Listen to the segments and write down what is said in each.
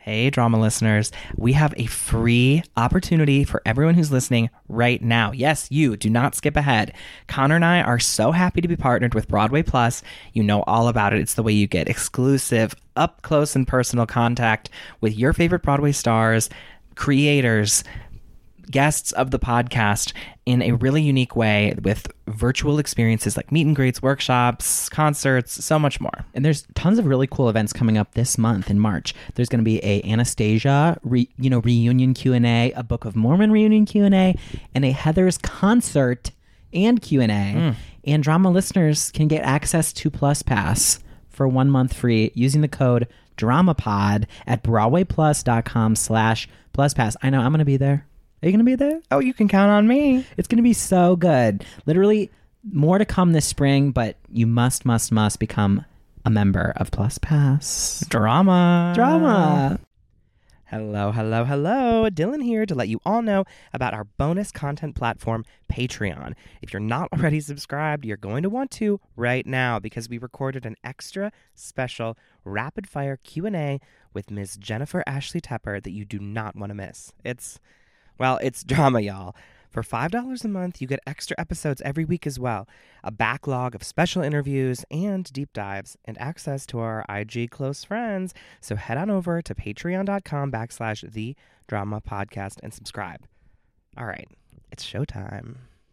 Hey, drama listeners, we have a free opportunity for everyone who's listening right now. Yes, you do not skip ahead. Connor and I are so happy to be partnered with Broadway Plus. You know all about it. It's the way you get exclusive, up close and personal contact with your favorite Broadway stars, creators, guests of the podcast in a really unique way with virtual experiences like meet and greets, workshops, concerts, so much more. And there's tons of really cool events coming up this month in March. There's going to be a Anastasia reunion Q&A, a Book of Mormon reunion Q&A, and a Heather's concert and Q&A. And drama listeners can get access to Plus Pass for 1 month free using the code DRAMAPOD at BroadwayPlus.com/PlusPass. I know I'm going to be there. Are you going to be there? Oh, you can count on me. It's going to be so good. Literally more to come this spring, but you must become a member of Plus Pass. Drama. Hello. Dylan here to let you all know about our bonus content platform, Patreon. If you're not already subscribed, you're going to want to right now because we recorded an extra special rapid fire Q&A with Ms. Jennifer Ashley Tepper that you do not want to miss. It's drama, y'all. For $5 a month, you get extra episodes every week as well, a backlog of special interviews and deep dives, and access to our IG close friends. So head on over to patreon.com/thedramapodcast and subscribe. All right, it's showtime.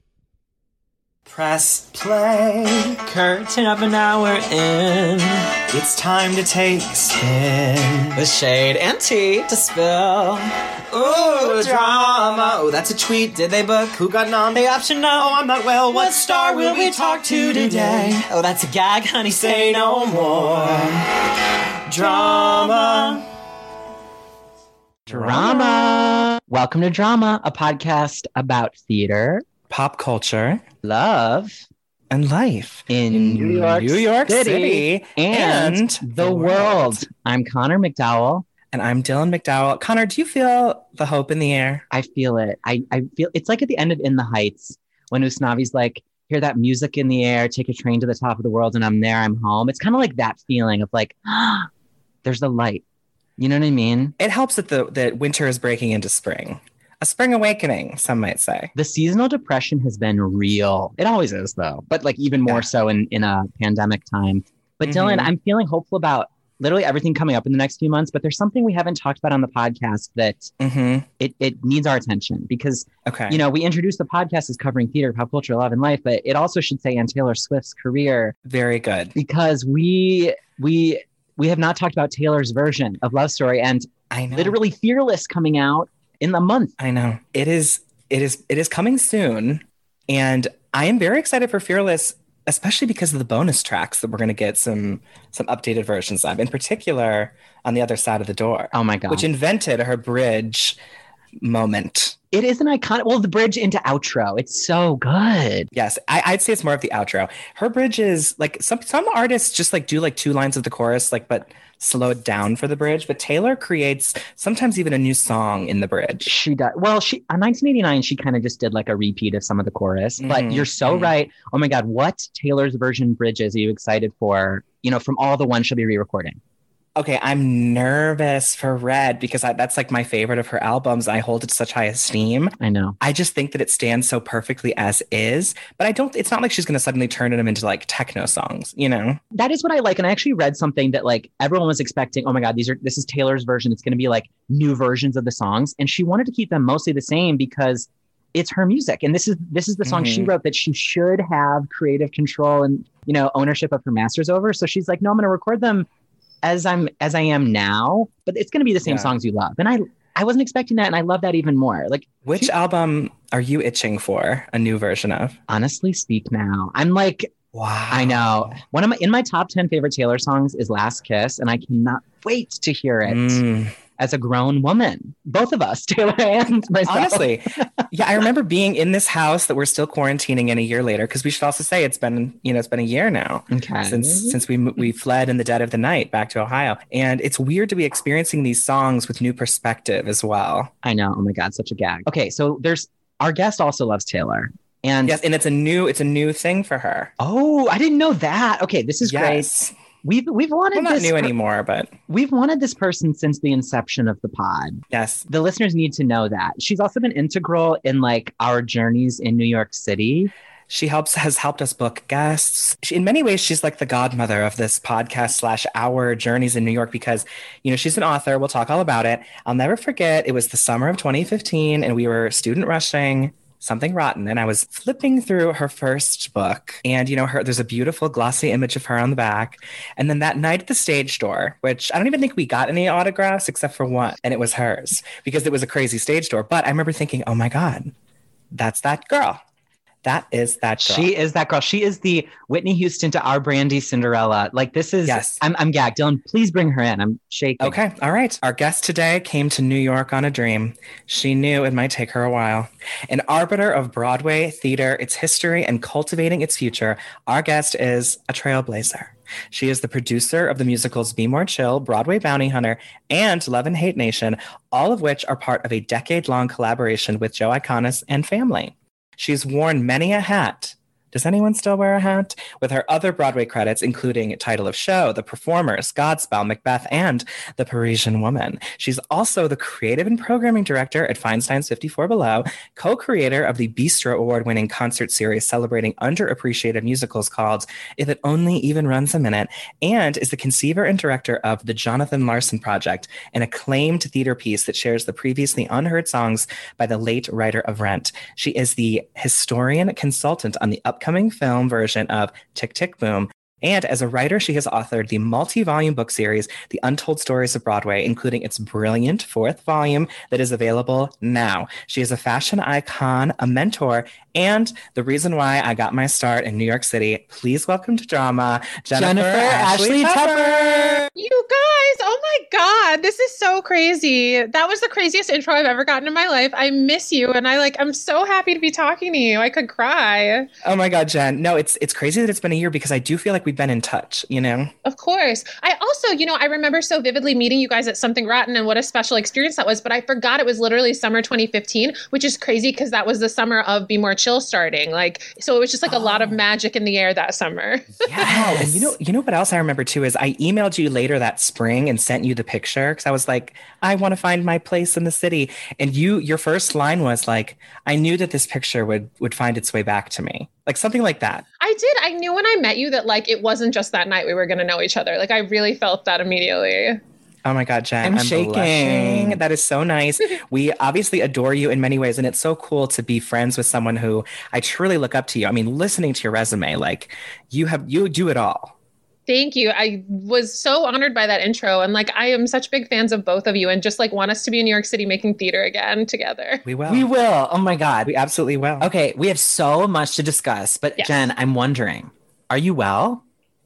Press play, curtain of an hour in. It's time to take a spin. With shade and tea to spill. Ooh, drama. Oh, that's a tweet. Did they book? Who got nom? They option no. Oh, I'm not well. What star will we talk to today? Oh, that's a gag, honey. Say no more. Drama. Welcome to Drama, a podcast about theater, Pop culture, love, and life in New York City and the world. I'm Connor McDowell. And I'm Dylan McDowell. Connor, do you feel the hope in the air? I feel it. I feel it's like at the end of In the Heights when Usnavi's like, hear that music in the air, take a train to the top of the world, and I'm there, I'm home. It's kind of like that feeling of like, there's the light. You know what I mean? It helps that winter is breaking into spring. A spring awakening, some might say. The seasonal depression has been real. It always is, though. But like even more so in a pandemic time. But Dylan, I'm feeling hopeful about literally everything coming up in the next few months. But there's something we haven't talked about on the podcast that it needs our attention. Because, we introduced the podcast as covering theater, pop culture, love, and life. But it also should say Ann Taylor Swift's career. Very good. Because we have not talked about Taylor's version of Love Story. And I know. Literally Fearless coming out in the month. I know. It is coming soon. And I am very excited for Fearless, especially because of the bonus tracks that we're going to get some updated versions of, in particular On the Other Side of the Door. Oh my God. Which invented her bridge moment. It is an iconic, the bridge into outro. It's so good. Yes, I'd say it's more of the outro. Her bridge is like some artists just like do like 2 lines of the chorus, like, but slow it down for the bridge. But Taylor creates sometimes even a new song in the bridge. She does. Well, on 1989, she kind of just did like a repeat of some of the chorus. But you're so right. Oh my God, what Taylor's version bridges are you excited for? From all the ones she'll be re-recording. Okay, I'm nervous for Red because that's like my favorite of her albums. I hold it to such high esteem. I know. I just think that it stands so perfectly as is, but it's not like she's going to suddenly turn them into like techno songs, That is what I like. And I actually read something that like everyone was expecting, oh my God, this is Taylor's version. It's going to be like new versions of the songs. And she wanted to keep them mostly the same because it's her music. And this is the song she wrote that she should have creative control and, ownership of her masters over. So she's like, no, I'm going to record them as I am now, but it's going to be the same songs you love. And I wasn't expecting that. And I love that even more. Like, which album are you itching for a new version of? Honestly, Speak Now. I'm like, wow. I know. In my top 10 favorite Taylor songs is Last Kiss. And I cannot wait to hear it as a grown woman. Both of us, Taylor and myself. Honestly. Yeah, I remember being in this house that we're still quarantining in a year later, because we should also say it's been a year now since we fled in the dead of the night back to Ohio. And it's weird to be experiencing these songs with new perspective as well. I know. Oh my God, such a gag. Okay, so our guest also loves Taylor. And yes, and it's a new thing for her. Oh, I didn't know that. Okay, this is great. We've wanted Well, not this new anymore, but we've wanted this person since the inception of the pod. yes. The listeners need to know that. She's also been integral in like our journeys in New York City. She has helped us book guests. In many ways, she's like the godmother of this podcast / our journeys in New York because, she's an author. We'll talk all about it. I'll never forget. It was the summer of 2015 and we were student rushing Something Rotten. And I was flipping through her first book and, there's a beautiful glossy image of her on the back. And then that night at the stage door, which I don't even think we got any autographs except for one. And it was hers because it was a crazy stage door. But I remember thinking, oh my God, that's that girl. That is that girl. She is that girl. She is the Whitney Houston to our Brandy Cinderella. Like this is, yes. I'm gagged. Dylan, please bring her in. I'm shaking. Okay. All right. Our guest today came to New York on a dream. She knew it might take her a while. An arbiter of Broadway theater, its history, and cultivating its future, our guest is a trailblazer. She is the producer of the musicals Be More Chill, Broadway Bounty Hunter, and Love and Hate Nation, all of which are part of a decade-long collaboration with Joe Iconis and family. She's worn many a hat. Does anyone still wear a hat? With her other Broadway credits, including Title of Show, The Performers, Godspell, Macbeth, and The Parisian Woman. She's also the creative and programming director at Feinstein's 54 Below, co-creator of the Bistro Award-winning concert series celebrating underappreciated musicals called If It Only Even Runs a Minute, and is the conceiver and director of The Jonathan Larson Project, an acclaimed theater piece that shares the previously unheard songs by the late writer of Rent. She is the historian consultant on the upcoming film version of Tick, Tick, Boom. And as a writer, she has authored the multi-volume book series, The Untold Stories of Broadway, including its brilliant fourth volume that is available now. She is a fashion icon, a mentor, and the reason why I got my start in New York City. Please welcome to Drama, Jennifer Ashley Tupper. You guys, oh my God, this is so crazy. That was the craziest intro I've ever gotten in my life. I miss you, and I'm so happy to be talking to you. I could cry. Oh my God, Jen. No, it's crazy that it's been a year because I do feel like we've been in touch, Of course. I also, I remember so vividly meeting you guys at Something Rotten and what a special experience that was, but I forgot it was literally summer 2015, which is crazy because that was the summer of Be More Chill starting. So it was just a lot of magic in the air that summer. Yes. And you know what else I remember too is I emailed you later that spring and sent you the picture because I was like, I want to find my place in the city. And your first line was like, I knew that this picture would find its way back to me. Like something like that. I did. I knew when I met you that it wasn't just that night we were going to know each other. I really felt that immediately. Oh my God, Jen, I'm shaking. Blushing. That is so nice. We obviously adore you in many ways, and it's so cool to be friends with someone who I truly look up to you. I mean, listening to your resume, you do it all. Thank you. I was so honored by that intro. And I am such big fans of both of you and just want us to be in New York City making theater again together. We will. We will. Oh my God. We absolutely will. Okay. We have so much to discuss, but Yes. Jen, I'm wondering, are you well?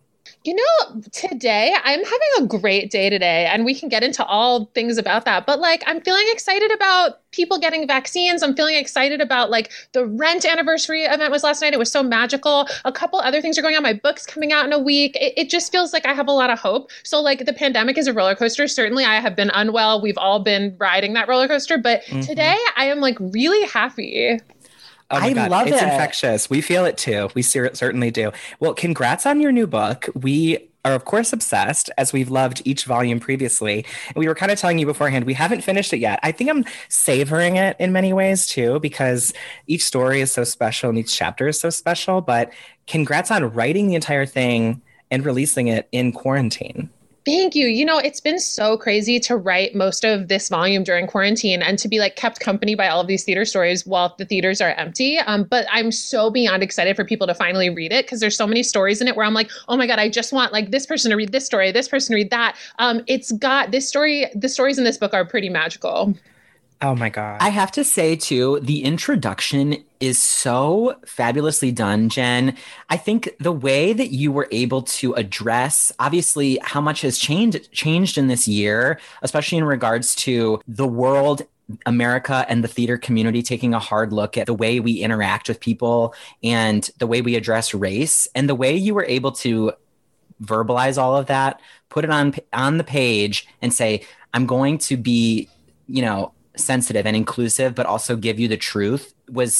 Today I'm having a great day today, and we can get into all things about that. But I'm feeling excited about people getting vaccines. I'm feeling excited about the Rent anniversary event was last night. It was so magical. A couple other things are going on. My book's coming out in a week. It just feels like I have a lot of hope. So the pandemic is a roller coaster. Certainly I have been unwell. We've all been riding that roller coaster. But today I am really happy. Oh my God. love it's it. infectious. We feel it too. We certainly do. Well, congrats on your new book. We are, of course, obsessed, as we've loved each volume previously. And we were kind of telling you beforehand, we haven't finished it yet. I think I'm savoring it in many ways too, because each story is so special and each chapter is so special. But congrats on writing the entire thing and releasing it in quarantine. Thank you. It's been so crazy to write most of this volume during quarantine and to be kept company by all of these theater stories while the theaters are empty. But I'm so beyond excited for people to finally read it because there's so many stories in it where I'm oh my God, I just want this person to read this story, this person to read that. It's got this story. The stories in this book are pretty magical. Oh my God. I have to say too, the introduction is so fabulously done, Jen. I think the way that you were able to address, obviously, how much has changed in this year, especially in regards to the world, America, and the theater community taking a hard look at the way we interact with people and the way we address race, and the way you were able to verbalize all of that, put it on the page and say, I'm going to be, sensitive and inclusive, but also give you the truth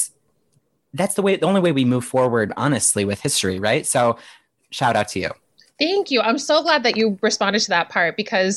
that's the only way we move forward, honestly, with history, right? So shout out to you. Thank you. I'm so glad that you responded to that part because,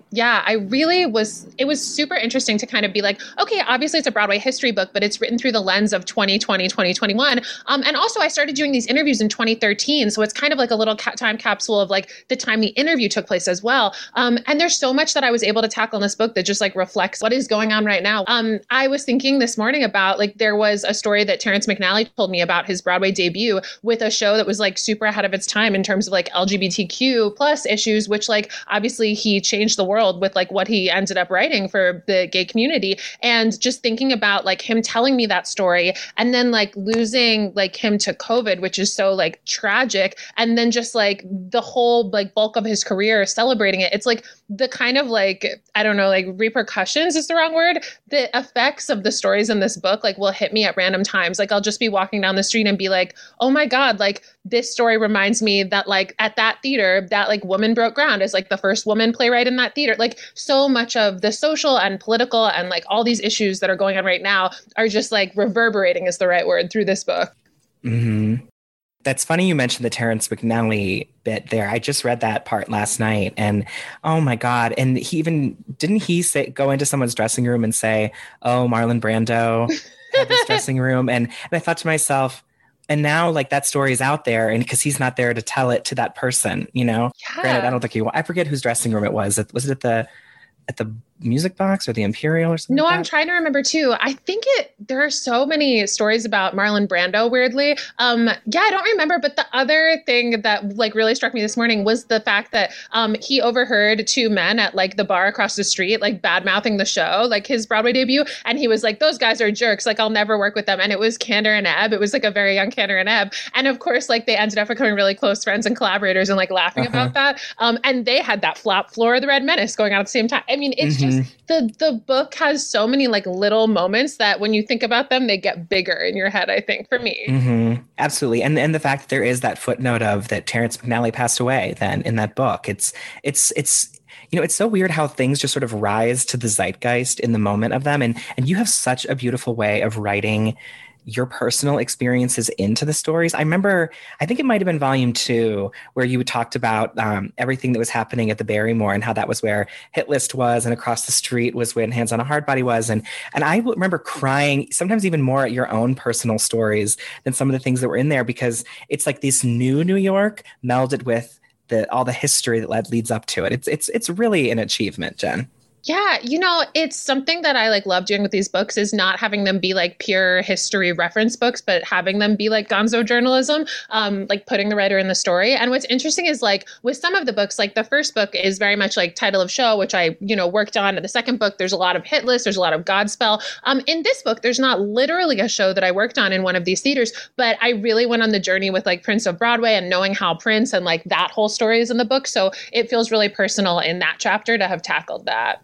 it was super interesting to kind of be like, okay, obviously it's a Broadway history book, but it's written through the lens of 2020, 2021. And also I started doing these interviews in 2013. So it's kind of like a little time capsule of like the time the interview took place as well. And there's so much that I was able to tackle in this book that just like reflects what is going on right now. I was thinking this morning about like, there was a story that Terrence McNally told me about his Broadway debut with a show that was like super ahead of its time in terms of like LGBTQ plus issues, which like obviously he changed the world with like what he ended up writing for the gay community. And just thinking about like him telling me that story and then like losing like him to COVID, which is so like tragic. And then just like the whole like bulk of his career celebrating it. It's like the kind of like, I don't know, like repercussions is the wrong word. The effects of the stories in this book like will hit me at random times. Like I'll just be walking down the street and be like, oh my God, like this story reminds me that like at that theater, that like woman broke ground as like the first woman playwright in that theater. Like so much of the social and political and like all these issues that are going on right now are just like reverberating is the right word through this book. Mm-hmm. That's funny you mentioned the Terrence McNally bit there. I just read that part last night and oh my God. And didn't he go into someone's dressing room and say, oh, Marlon Brando had this dressing room. And I thought to myself, and now like that story is out there and because he's not there to tell it to that person, you know, Yeah. Granted, I don't think I forget whose dressing room it was. Was it at the Music Box or the Imperial or something? No, like I'm trying to remember too. I think there are so many stories about Marlon Brando, weirdly. I don't remember. But the other thing that like really struck me this morning was the fact that he overheard two men at like the bar across the street, like bad mouthing the show, like his Broadway debut. And he was like, those guys are jerks. Like I'll never work with them. And it was Kander and Ebb. It was like a very young Kander and Ebb. And of course, like they ended up becoming really close friends and collaborators and like laughing about that. And they had that flop floor of the Red Menace going on at the same time. I mean, it's just the book has so many like little moments that when you think about them, they get bigger in your head, I think, for me. Mm-hmm. Absolutely. And the fact that there is that footnote of that Terrence McNally passed away then in that book, it's you know, it's so weird how things just sort of rise to the zeitgeist in the moment of them. And you have such a beautiful way of writing your personal experiences into the stories. I remember, I think it might have been volume 2, where you talked about everything that was happening at the Barrymore and how that was where Hit List was, and across the street was when Hands on a Hard Body was. And I remember crying, sometimes even more at your own personal stories than some of the things that were in there, because it's like this new New York melded with all the history that leads up to it. It's really an achievement, Jen. Yeah, you know, it's something that I like love doing with these books is not having them be like pure history reference books, but having them be like gonzo journalism, like putting the writer in the story. And what's interesting is like with some of the books, like the first book is very much like title of show, which I, worked on. The second book, there's a lot of Hit List, there's a lot of Godspell. In this book, there's not literally a show that I worked on in one of these theaters, but I really went on the journey with like Prince of Broadway and knowing how Prince and like that whole story is in the book. So it feels really personal in that chapter to have tackled that.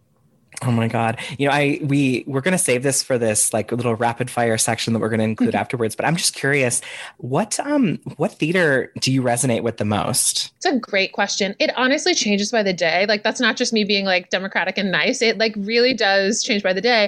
Oh my God. We're going to save this for this like little rapid fire section that we're going to include afterwards. But I'm just curious, what theater do you resonate with the most? It's a great question. It honestly changes by the day. Like that's not just me being like democratic and nice. It like really does change by the day.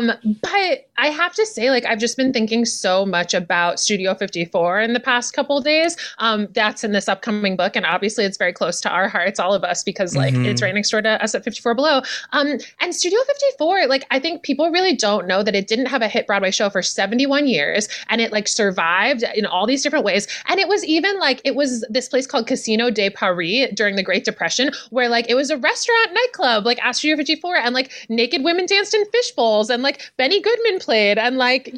But I have to say, like, I've just been thinking so much about Studio 54 in the past couple of days. That's in this upcoming book. And obviously it's very close to our hearts, all of us, because like it's right next door to us at 54 Below. And Studio 54, like, I think people really don't know that it didn't have a hit Broadway show for 71 years. And it like survived in all these different ways. And it was even like, it was this place called Casino de Paris during the Great Depression, where like it was a restaurant nightclub, like at Studio 54, and like naked women danced in fish bowls, and like Benny Goodman played, and like,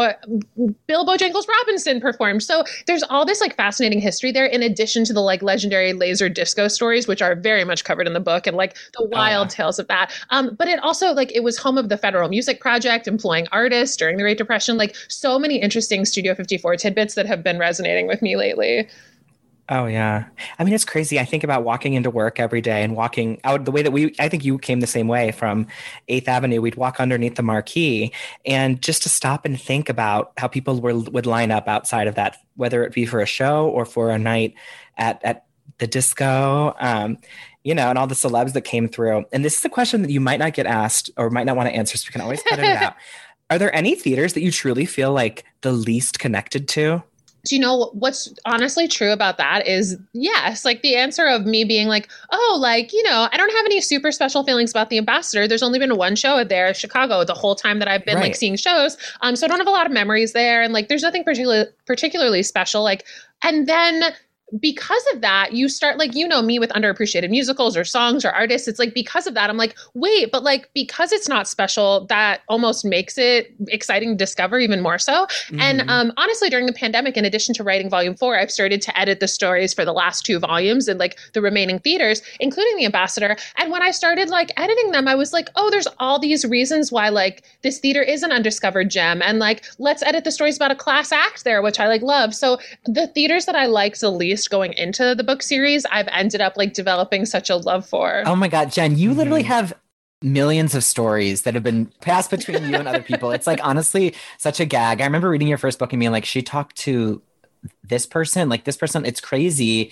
Bill Bojangles Robinson performed. So there's all this like fascinating history there, in addition to the like legendary laser disco stories, which are very much covered in the book, and like the wild tales of that. But it also like, it was home of the Federal Music Project, employing artists during the Great Depression, like so many interesting Studio 54 tidbits that have been resonating with me lately. Oh, yeah. I mean, it's crazy. I think about walking into work every day and walking out the way that I think you came the same way from 8th Avenue. We'd walk underneath the marquee, and just to stop and think about how people would line up outside of that, whether it be for a show or for a night at the disco, and all the celebs that came through. And this is a question that you might not get asked or might not want to answer, so you can always cut it out. Are there any theaters that you truly feel like the least connected to? Do you know what's honestly true about that is yes, like the answer of me being like, oh, like, I don't have any super special feelings about the Ambassador. There's only been one show there, Chicago, the whole time that I've been like seeing shows. So I don't have a lot of memories there. And like, there's nothing particularly special. Like, and then because of that, you start like, me with underappreciated musicals or songs or artists. It's like, because of that, I'm like, wait, but like, because it's not special, that almost makes it exciting to discover even more so. Mm-hmm. And honestly, during the pandemic, in addition to writing volume 4, I've started to edit the stories for the last 2 volumes and like the remaining theaters, including the Ambassador. And when I started like editing them, I was like, oh, there's all these reasons why like this theater is an undiscovered gem. And like, let's edit the stories about a class act there, which I like love. So the theaters that I liked the least going into the book series, I've ended up like developing such a love for. Oh my God, Jen, you literally have millions of stories that have been passed between you and other people. It's like, honestly, such a gag. I remember reading your first book and being like, she talked to this person, it's crazy.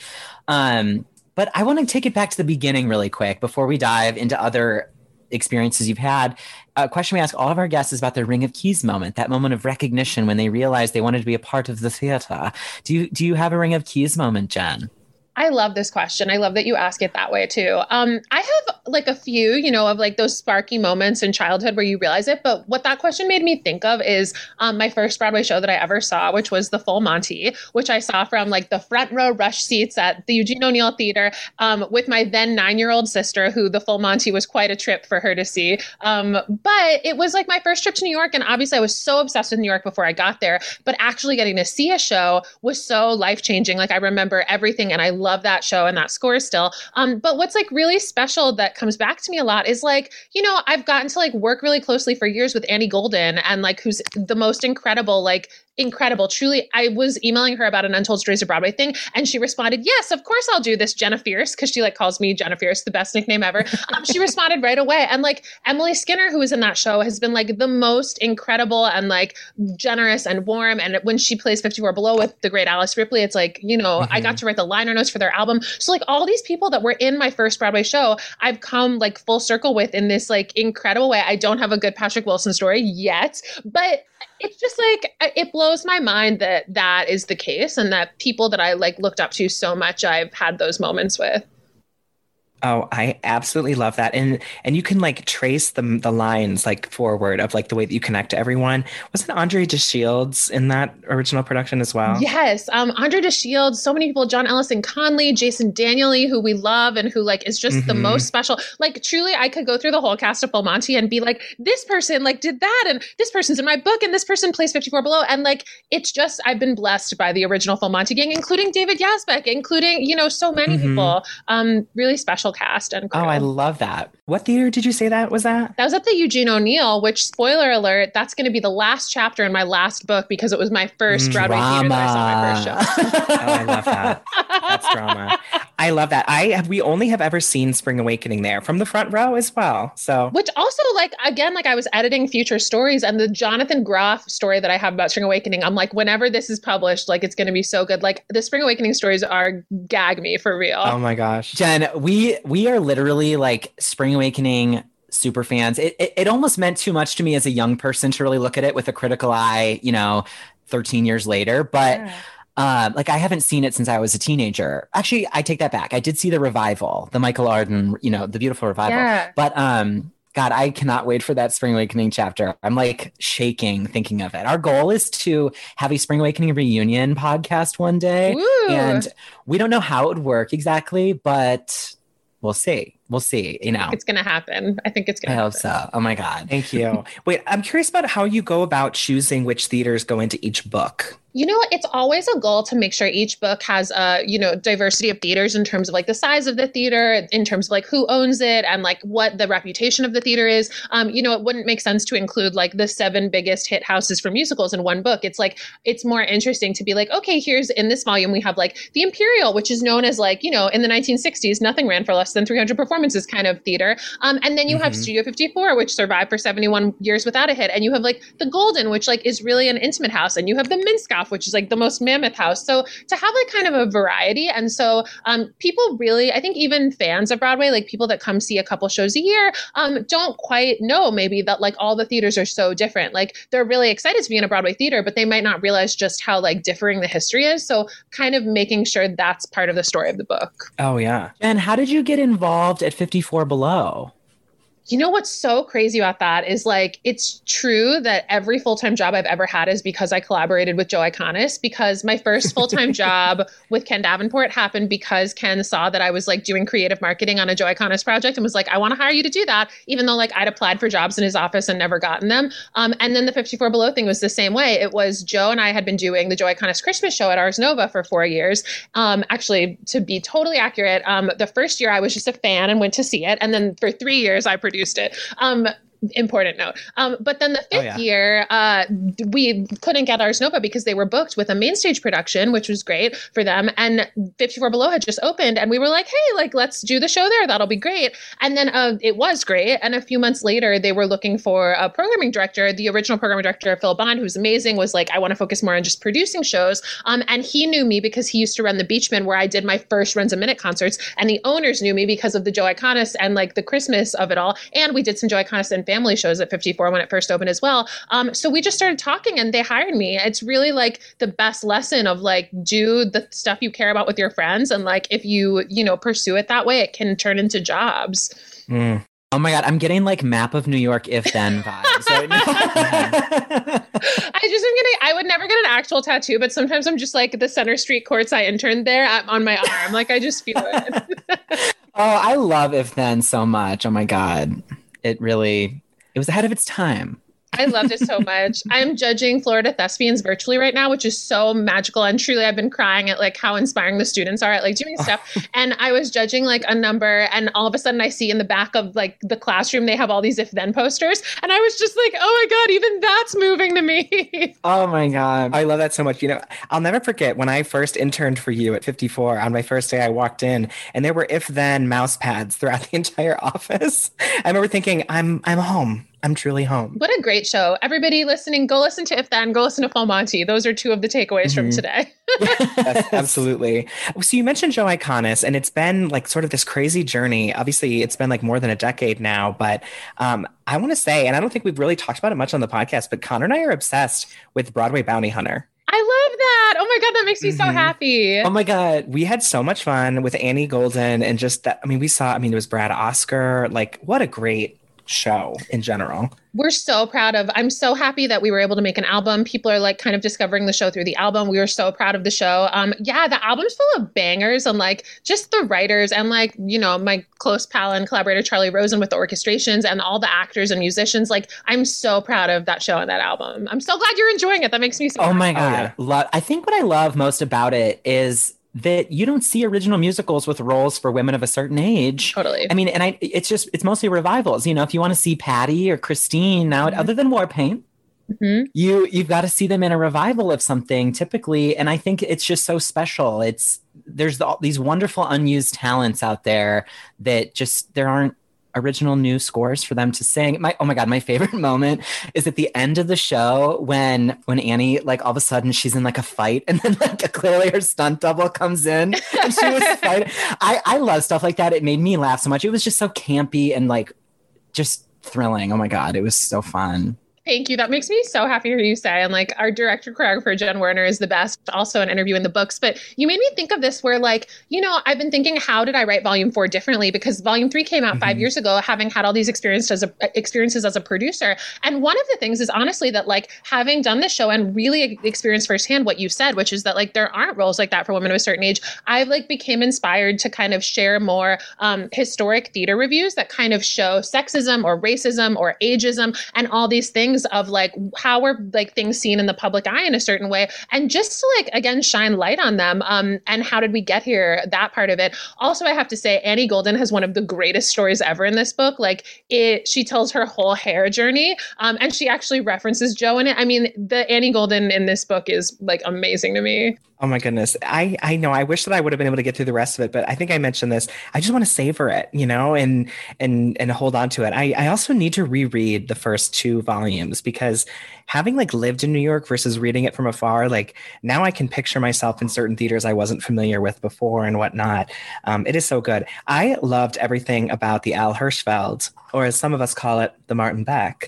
But I want to take it back to the beginning really quick before we dive into other experiences you've had. A question we ask all of our guests is about the Ring of Keys moment, that moment of recognition when they realized they wanted to be a part of the theater. Do you have a Ring of Keys moment, Jen? I love this question. I love that you ask it that way too. I have like a few, of like those sparky moments in childhood where you realize it. But what that question made me think of is my first Broadway show that I ever saw, which was The Full Monty, which I saw from like the front row rush seats at the Eugene O'Neill Theater with my then 9-year-old sister, who The Full Monty was quite a trip for her to see. But it was like my first trip to New York. And obviously I was so obsessed with New York before I got there. But actually getting to see a show was so life-changing. Like I remember everything and I love that show and that score still. But what's like really special that comes back to me a lot is like, I've gotten to like work really closely for years with Annie Golden and like who's the most incredible, truly. I was emailing her about an Untold Stories of Broadway thing and she responded, yes, of course I'll do this, Jenna Fierce, because she like calls me Jenna Fierce, the best nickname ever. She responded right away. And like Emily Skinner, who was in that show, has been like the most incredible and like generous and warm. And when she plays 54 Below with the great Alice Ripley, it's like, I got to write the liner notes for their album. So like all these people that were in my first Broadway show, I've come like full circle with in this like incredible way. I don't have a good Patrick Wilson story yet, but it's just like, it blows my mind that that is the case and that people that I like looked up to so much, I've had those moments with. Oh, I absolutely love that. And you can like trace the lines like forward of like the way that you connect to everyone. Wasn't Andre DeShields in that original production as well? Yes. Andre DeShields, so many people, John Ellison Conley, Jason Daniely, who we love and who like is just the most special. Like truly, I could go through the whole cast of Full Monty and be like, this person like did that and this person's in my book and this person plays 54 Below. And like, it's just, I've been blessed by the original Full Monty gang, including David Yazbek, including, so many people, really special cast and crew. Oh, I love that. What theater did you say that was at? That was at the Eugene O'Neill, which, spoiler alert, that's going to be the last chapter in my last book because it was my first Broadway theater that I saw my first show. Oh, I love that. That's drama. I love that. We only have ever seen Spring Awakening there from the front row as well. So, which also like, again, like I was editing future stories and the Jonathan Groff story that I have about Spring Awakening, I'm like, whenever this is published, like it's going to be so good. Like the Spring Awakening stories are gag me for real. Oh my gosh. Jen, we are literally like Spring Awakening super fans. It almost meant too much to me as a young person to really look at it with a critical eye, 13 years later. But like I haven't seen it since I was a teenager. Actually, I take that back. I did see the revival, the Michael Arden, the beautiful revival. Yeah. But God, I cannot wait for that Spring Awakening chapter. I'm like shaking thinking of it. Our goal is to have a Spring Awakening reunion podcast one day. Ooh. And we don't know how it would work exactly, but we'll see. We'll see, It's going to happen. I think it's going to happen. I hope so. Oh my God. Thank you. Wait, I'm curious about how you go about choosing which theaters go into each book. It's always a goal to make sure each book has diversity of theaters in terms of like the size of the theater, in terms of like who owns it and like what the reputation of the theater is. It wouldn't make sense to include like the 7 biggest hit houses for musicals in one book. It's like, it's more interesting to be like, okay, here's in this volume, we have like the Imperial, which is known as like, in the 1960s, nothing ran for less than 300 performances kind of theater. And then you have Studio 54, which survived for 71 years without a hit. And you have like the Golden, which like is really an intimate house. And you have the Minskow, half, which is like the most mammoth house. So to have like kind of a variety. And so people really, I think even fans of Broadway, like people that come see a couple shows a year, don't quite know maybe that like all the theaters are so different. Like they're really excited to be in a Broadway theater, but they might not realize just how like differing the history is. So kind of making sure that's part of the story of the book. Oh, yeah. And how did you get involved at 54 Below? You know what's so crazy about that is like, it's true that every full-time job I've ever had is because I collaborated with Joe Iconis, because my first full-time job with Ken Davenport happened because Ken saw that I was like doing creative marketing on a Joe Iconis project and was like, I want to hire you to do that, even though like I'd applied for jobs in his office and never gotten them. And then the 54 Below thing was the same way. It was Joe and I had been doing the Joe Iconis Christmas show at Ars Nova for 4 years. Actually, to be totally accurate, the first year I was just a fan and went to see it. And then for 3 years I produced it. Important note. But then the fifth year, we couldn't get Ars Nova because they were booked with a main stage production, which was great for them. And 54 Below had just opened and we were like, hey, like, let's do the show there. That'll be great. And then it was great. And a few months later, they were looking for a programming director. The original programming director, Phil Bond, who's amazing, was like, I want to focus more on just producing shows. And he knew me because he used to run the Beachman, where I did my first Runs a Minute concerts. And the owners knew me because of the Joe Iconis and like the Christmas of it all. And we did some Joe Iconis and family shows at 54 when it first opened as well. So we just started talking and they hired me. It's really like the best lesson of like, do the stuff you care about with your friends. And like, if you pursue it that way, it can turn into jobs. Mm. Oh my God, I'm getting like map of New York if then vibes right now. I would never get an actual tattoo, but sometimes I'm just like the Center Street Courts I interned there on my arm. Like I just feel it. Oh, I love if then so much. Oh my God. It was ahead of its time. I loved it so much. I'm judging Florida Thespians virtually right now, which is so magical. And truly, I've been crying at like how inspiring the students are at like doing stuff. And I was judging like a number, and all of a sudden I see in the back of like the classroom, they have all these if then posters. And I was just like, oh my God, even that's moving to me. Oh my God. I love that so much. I'll never forget when I first interned for you at 54. On my first day, I walked in and there were if then mouse pads throughout the entire office. I remember thinking, I'm home. I'm truly home. What a great show. Everybody listening, go listen to If Then, go listen to Full Monty. Those are two of the takeaways from today. Yes, absolutely. So you mentioned Joe Iconis, and it's been like sort of this crazy journey. Obviously, it's been like more than a decade now, but I want to say, and I don't think we've really talked about it much on the podcast, but Connor and I are obsessed with Broadway Bounty Hunter. I love that. Oh my God, that makes me so happy. Oh my God. We had so much fun with Annie Golden and just that. There was Brad Oscar. Like, what a great show in general. We're so proud of, I'm so happy that we were able to make an album. People are like kind of discovering the show through the album. We were so proud of the show. The album's full of bangers and like just the writers and like, my close pal and collaborator, Charlie Rosen, with the orchestrations and all the actors and musicians. Like, I'm so proud of that show and that album. I'm so glad you're enjoying it. That makes me so happy. My God. I think what I love most about it is that you don't see original musicals with roles for women of a certain age. Totally. I mean, and it's mostly revivals. If you want to see Patty or Christine now, other than Warpaint, you've got to see them in a revival of something typically. And I think it's just so special. There's these wonderful unused talents out there that just, there aren't original new scores for them to sing. Oh my God, my favorite moment is at the end of the show when Annie, like all of a sudden she's in like a fight and then like clearly her stunt double comes in and she was fighting. I love stuff like that. It made me laugh so much. It was just so campy and like just thrilling. Oh my God, it was so fun. Thank you. That makes me so happy to hear you say. And like our director choreographer, Jen Werner, is the best. Also an interview in the books. But you made me think of this where like, I've been thinking, how did I write Volume 4 differently? Because Volume 3 came out 5 years ago, having had all these experiences as a producer. And one of the things is honestly that like having done this show and really experienced firsthand what you said, which is that like there aren't roles like that for women of a certain age. I like became inspired to kind of share more historic theater reviews that kind of show sexism or racism or ageism and all these things of like how were like things seen in the public eye in a certain way, and just to like again shine light on them, and how did we get here, that part of it. Also, I have to say Annie Golden has one of the greatest stories ever in this book. Like she tells her whole hair journey, and she actually references Joe in it. I mean, the Annie Golden in this book is like amazing to me. Oh my goodness. I know. I wish that I would have been able to get through the rest of it, but I think I mentioned this. I just want to savor it, and hold on to it. I also need to reread the first 2 volumes themes, because having like lived in New York versus reading it from afar, like now I can picture myself in certain theaters I wasn't familiar with before and whatnot. It is so good. I loved everything about the Al Hirschfeld, or as some of us call it, the Martin Beck.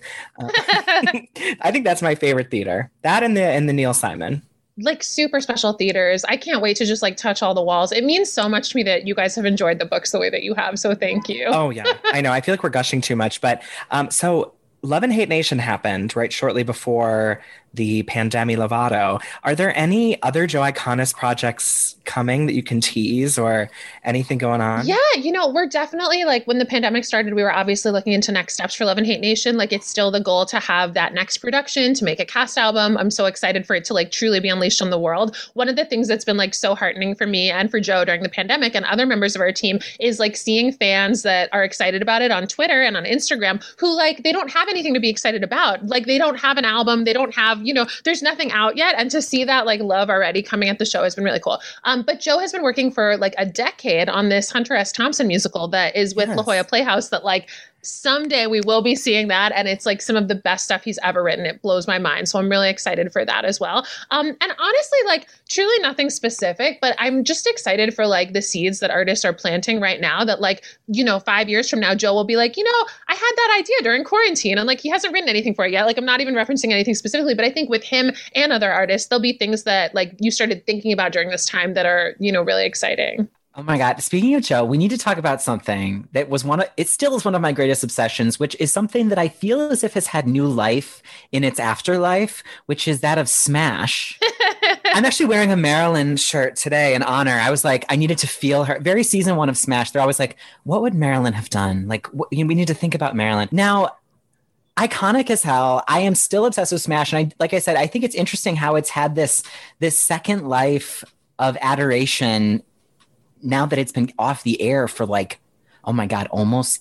I think that's my favorite theater. That and the Neil Simon. Like super special theaters. I can't wait to just like touch all the walls. It means so much to me that you guys have enjoyed the books the way that you have. So thank you. Oh yeah, I know. I feel like we're gushing too much, but so Love and Hate Nation happened right shortly before the Pandemi Lovato. Are there any other Joe Iconis projects coming that you can tease or anything going on? Yeah, we're definitely like when the pandemic started, we were obviously looking into next steps for Love and Hate Nation. Like it's still the goal to have that next production, to make a cast album. I'm so excited for it to like truly be unleashed on the world. One of the things that's been like so heartening for me and for Joe during the pandemic and other members of our team is like seeing fans that are excited about it on Twitter and on Instagram who like they don't have anything to be excited about. Like they don't have an album, they don't have, there's nothing out yet. And to see that like love already coming at the show has been really cool. But Joe has been working for like a decade on this Hunter S. Thompson musical that is with La Jolla Playhouse that like someday we will be seeing that. And it's like some of the best stuff he's ever written. It blows my mind. So I'm really excited for that as well. And honestly, like truly nothing specific, but I'm just excited for like the seeds that artists are planting right now that like, 5 years from now, Joe will be like, I had that idea during quarantine. And like, he hasn't written anything for it yet. Like, I'm not even referencing anything specifically, but I think with him and other artists, there'll be things that like you started thinking about during this time that are, really exciting. Oh my God. Speaking of Joe, we need to talk about something that was it still is one of my greatest obsessions, which is something that I feel as if has had new life in its afterlife, which is that of Smash. I'm actually wearing a Marilyn shirt today in honor. I was like, I needed to feel her. Very season 1 of Smash, they're always like, what would Marilyn have done? Like, we need to think about Marilyn. Now, iconic as hell. I am still obsessed with Smash. And like I said, I think it's interesting how it's had this second life of adoration now that it's been off the air for like, oh my God, almost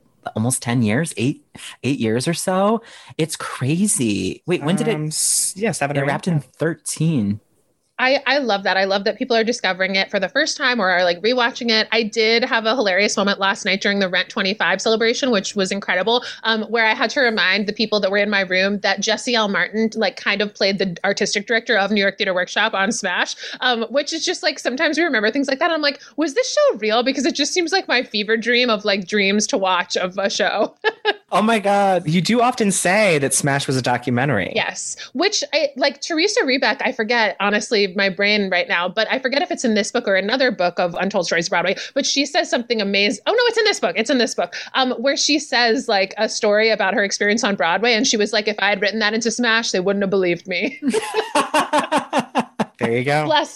10 years, eight years or so. It's crazy. Wait, when did it? 7 or 8. It wrapped in 13. I love that. I love that people are discovering it for the first time or are like rewatching it. I did have a hilarious moment last night during the Rent 25 celebration, which was incredible, where I had to remind the people that were in my room that Jesse L. Martin like kind of played the artistic director of New York Theater Workshop on Smash, which is just like sometimes we remember things like that. And I'm like, was this show real? Because it just seems like my fever dream of like dreams to watch of a show. Oh my God. You do often say that Smash was a documentary. Yes. Which I like Teresa Rebeck, I forget, honestly, my brain right now, but I forget if it's in this book or another book of Untold Stories of Broadway, but she says something amazing. Oh no, it's in this book. It's in this book where she says like a story about her experience on Broadway. And she was like, if I had written that into Smash, they wouldn't have believed me. There you go. Bless.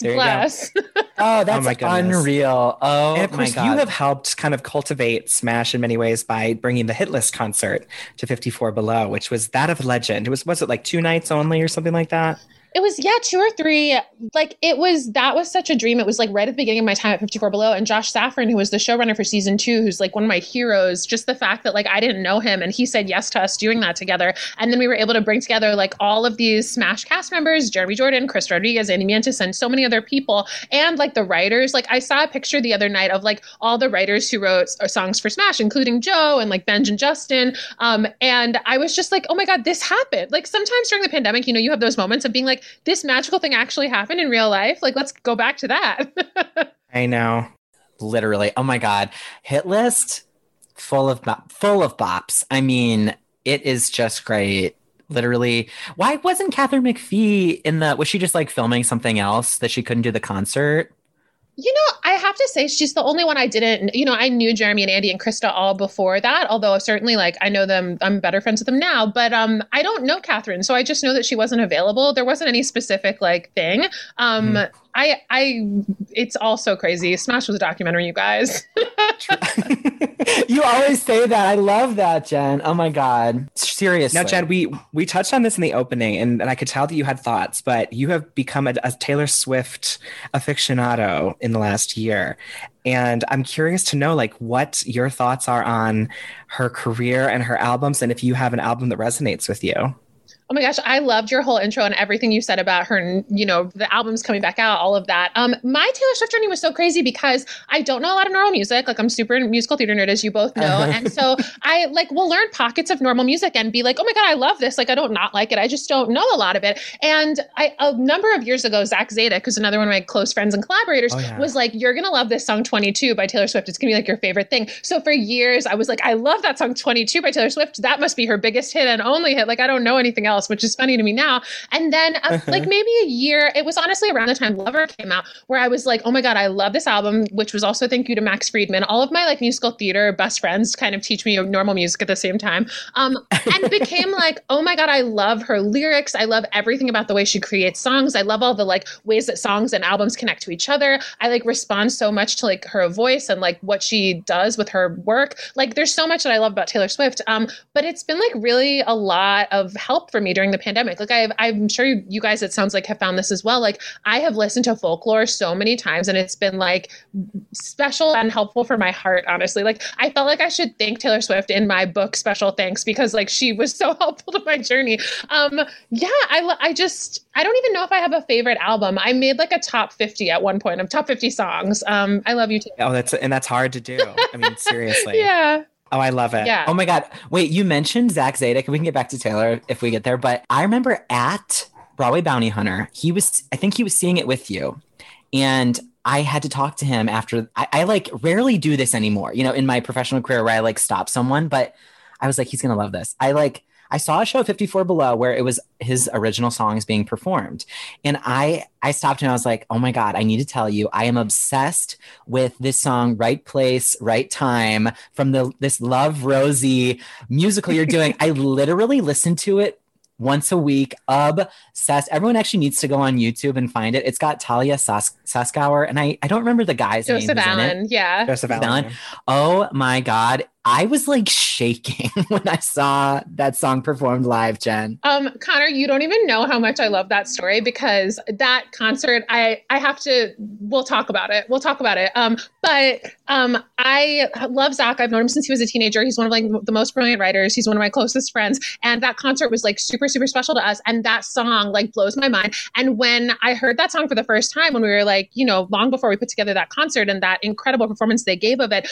Oh, that's unreal. Oh, and of course, you have helped kind of cultivate Smash in many ways by bringing the Hit List concert to 54 Below, which was that of legend. Was it like 2 nights only or something like that? It was, 2 or 3. Like that was such a dream. It was like right at the beginning of my time at 54 Below, and Josh Safran, who was the showrunner for season 2, who's like one of my heroes, just the fact that like I didn't know him and he said yes to us doing that together. And then we were able to bring together like all of these Smash cast members, Jeremy Jordan, Chris Rodriguez, Andy Mantis, and so many other people. And like the writers, like I saw a picture the other night of like all the writers who wrote songs for Smash, including Joe and like Benj and Justin. And I was just like, oh my God, this happened. Like sometimes during the pandemic, you have those moments of being like, this magical thing actually happened in real life. Like, let's go back to that. I know. Literally. Oh my God. Hit List full of bops. I mean, it is just great. Literally. Why wasn't Catherine McPhee was she just like filming something else that she couldn't do the concert? I have to say she's the only one I didn't, I knew Jeremy and Andy and Krista all before that, although certainly like I know them, I'm better friends with them now, but I don't know Catherine. So I just know that she wasn't available. There wasn't any specific like thing. It's all so crazy. Smash was a documentary, you guys. You always say that. I love that, Jen. Oh my God. Seriously. Now, Jen, we touched on this in the opening and I could tell that you had thoughts, but you have become a Taylor Swift aficionado in the last year. And I'm curious to know like what your thoughts are on her career and her albums, and if you have an album that resonates with you. Oh my gosh, I loved your whole intro and everything you said about her, and, you know, the album's coming back out, all of that. My Taylor Swift journey was so crazy because I don't know a lot of normal music. Like, I'm super musical theater nerd, as you both know. And so I like will learn pockets of normal music and be like, oh my God, I love this. Like, I don't not like it. I just don't know a lot of it. And a number of years ago, Zach Zadek, who's another one of my close friends and collaborators, was like, you're going to love this song 22 by Taylor Swift. It's going to be like your favorite thing. So for years, I was like, I love that song 22 by Taylor Swift. That must be her biggest hit and only hit. Like, I don't know anything else, which is funny to me now. And then like maybe a year, it was honestly around the time Lover came out, where I was like, oh my God, I love this album, which was also thank you to Max Friedman. All of my like musical theater best friends kind of teach me normal music at the same time. And became like, oh my God, I love her lyrics. I love everything about the way she creates songs. I love all the like ways that songs and albums connect to each other. I like respond so much to like her voice and like what she does with her work. Like there's so much that I love about Taylor Swift. But it's been like really a lot of help for me during the pandemic. Like I'm sure you guys, it sounds like, have found this as well. Like I have listened to Folklore so many times and it's been like special and helpful for my heart, honestly. Like I felt like I should thank Taylor Swift in my book Special Thanks because like she was so helpful to my journey. I don't even know if I have a favorite album. I made like a top 50 at one point of top 50 songs. I love you too. Oh, that's hard to do. I mean, seriously. Yeah. Oh, I love it. Yeah. Oh my God. Wait, you mentioned Zach Zadek, and we can get back to Taylor if we get there. But I remember at Broadway Bounty Hunter, I think he was seeing it with you. And I had to talk to him after. I like rarely do this anymore, you know, in my professional career where I like stop someone, but I was like, he's going to love this. I saw a show at 54 Below where it was his original songs being performed. And I stopped and I was like, oh my God, I need to tell you, I am obsessed with this song, Right Place, Right Time, from this Love Rosie musical you're doing. I literally listened to it once a week, obsessed. Everyone actually needs to go on YouTube and find it. It's got Talia Saskauer, and I don't remember the guy's name. Joseph Allen, yeah. Joseph Allen. Oh my God. I was like shaking when I saw that song performed live, Jen. Connor, you don't even know how much I love that story because that concert, we'll talk about it. I love Zach. I've known him since he was a teenager. He's one of like the most brilliant writers. He's one of my closest friends. And that concert was like super, super special to us. And that song like blows my mind. And when I heard that song for the first time, when we were like, you know, long before we put together that concert and that incredible performance they gave of it,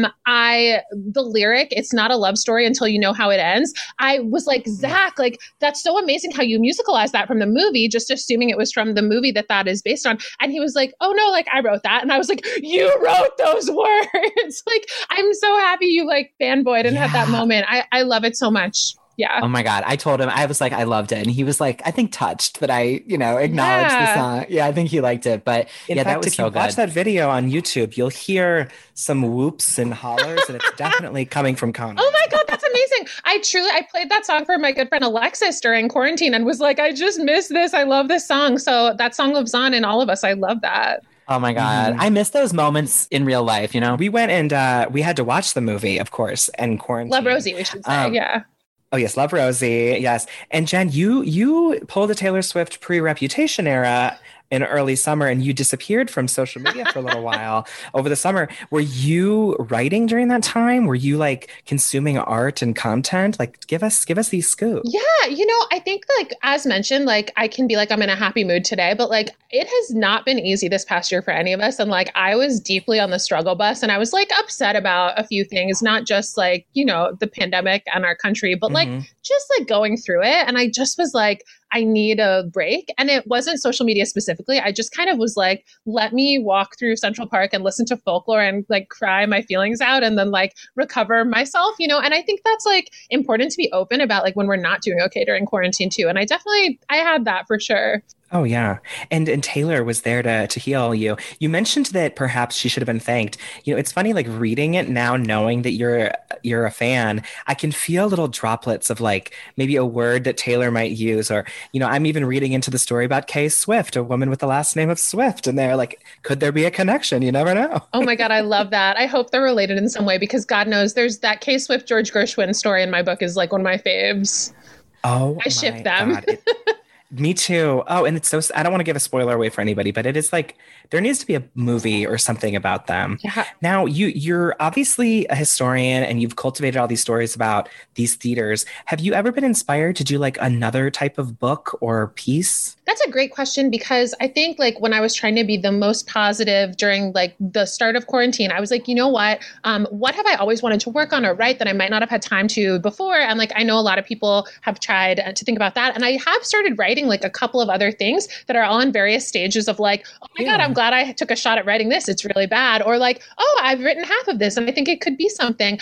the lyric, it's not a love story until you know how it ends. I was like, Zach, like, that's so amazing how you musicalized that from the movie, just assuming it was from the movie that is based on. And he was like, oh no, like I wrote that. And I was like, you wrote those words. Like, I'm so happy you like fanboyed and had that moment. I love it so much. Yeah. Oh my God. I told him, I was like, I loved it. And he was like, I think touched that I, you know, acknowledged the song. Yeah, I think he liked it. But in fact, that was if so you good. watch that video on YouTube, you'll hear some whoops and hollers, and it's definitely coming from Connor. Oh my God, that's amazing. I played that song for my good friend Alexis during quarantine and was like, I just missed this. I love this song. So that song lives on in all of us. I love that. Oh my God. I miss those moments in real life, you know? We went and we had to watch the movie, of course, and quarantine. Love Rosie, we should say. Yeah. Oh, yes. Love Rosie. Yes. And Jen, you pulled a Taylor Swift pre-Reputation era in early summer and you disappeared from social media for a little while over the summer. Were you writing during that time? Were you like consuming art and content? Like give us these scoops. Yeah. You know, I think like, as mentioned, like I can be like, I'm in a happy mood today, but like it has not been easy this past year for any of us. And like, I was deeply on the struggle bus and I was like upset about a few things, not just like, you know, the pandemic and our country, but like just like going through it. And I just was like, I need a break. And it wasn't social media specifically. I just kind of was like, let me walk through Central Park and listen to Folklore and like cry my feelings out and then like recover myself, you know? And I think that's like important to be open about like when we're not doing okay during quarantine too. And I had that for sure. Oh, yeah. And Taylor was there to heal you. You mentioned that perhaps she should have been thanked. You know, it's funny, like reading it now, knowing that you're a fan, I can feel little droplets of like maybe a word that Taylor might use. Or, you know, I'm even reading into the story about Kay Swift, a woman with the last name of Swift. And they're like, could there be a connection? You never know. Oh my God, I love that. I hope they're related in some way because God knows there's that Kay Swift, George Gershwin story in my book is like one of my faves. Oh, I ship them. Me too. Oh, and it's so, I don't want to give a spoiler away for anybody, but it is like there needs to be a movie or something about them. Yeah. Now, you're obviously a historian and you've cultivated all these stories about these theaters. Have you ever been inspired to do like another type of book or piece? That's a great question because I think like when I was trying to be the most positive during like the start of quarantine, I was like, you know what have I always wanted to work on or write that I might not have had time to before? And like, I know a lot of people have tried to think about that. And I have started writing like a couple of other things that are all in various stages of like, oh my God, I'm glad I took a shot at writing this. It's really bad. Or like, oh, I've written half of this and I think it could be something.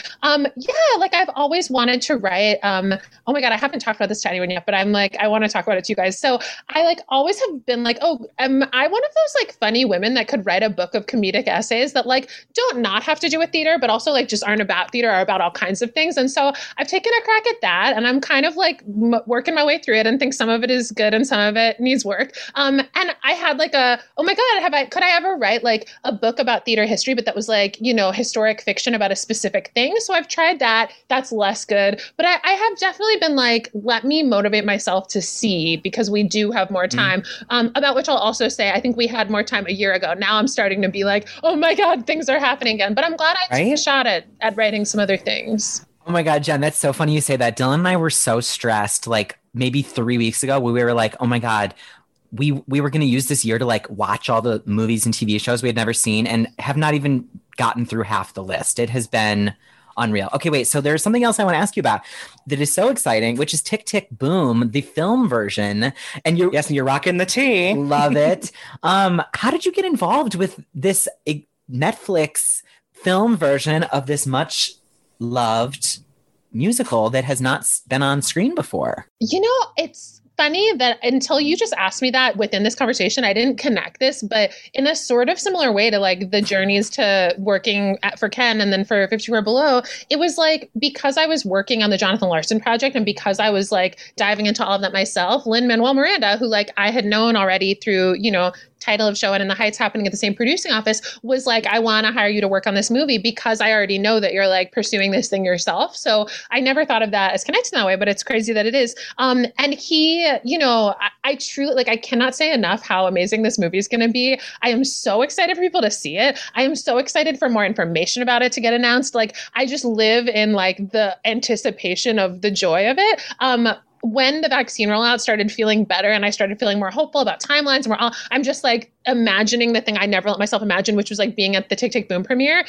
Like I've always wanted to write. Oh my God, I haven't talked about this to anyone yet, but I'm like, I want to talk about it to you guys. So I like always have been like, oh, am I one of those like funny women that could write a book of comedic essays that like don't not have to do with theater, but also like just aren't about theater or about all kinds of things. And so I've taken a crack at that and I'm kind of like working my way through it and think some of it is good and some of it needs work. And I had like oh my God, could I ever write like a book about theater history, but that was like, historic fiction about a specific thing. So I've tried that. That's less good. But I have definitely been like, let me motivate myself to see because we do have more time. About which I'll also say, I think we had more time a year ago. Now I'm starting to be like, oh my God, things are happening again. But I'm glad I took a shot at writing some other things. Oh my God, Jen, that's so funny you say that. Dylan and I were so stressed like maybe 3 weeks ago we were like, oh my God, we were going to use this year to like watch all the movies and TV shows we had never seen and have not even gotten through half the list. It has been unreal. Okay, wait. So there's something else I want to ask you about that is so exciting, which is Tick, Tick, Boom, the film version. And you're rocking the tea. Love it. How did you get involved with this Netflix film version of this much loved musical that has not been on screen before? It's funny that until you just asked me that within this conversation, I didn't connect this, but in a sort of similar way to like the journeys to working for Ken and then for 54 Below, it was like because I was working on the Jonathan Larson project and because I was like diving into all of that myself, Lin-Manuel Miranda, who like I had known already through, title of show and In the Heights happening at the same producing office, was like, I want to hire you to work on this movie because I already know that you're like pursuing this thing yourself. So I never thought of that as connected in that way, but it's crazy that it is. And he, I truly like, I cannot say enough how amazing this movie is going to be. I am so excited for people to see it. I am so excited for more information about it to get announced. Like I just live in like the anticipation of the joy of it. When the vaccine rollout started feeling better and I started feeling more hopeful about timelines and I'm just like imagining the thing I never let myself imagine, which was like being at the Tick, Tick, Boom premiere.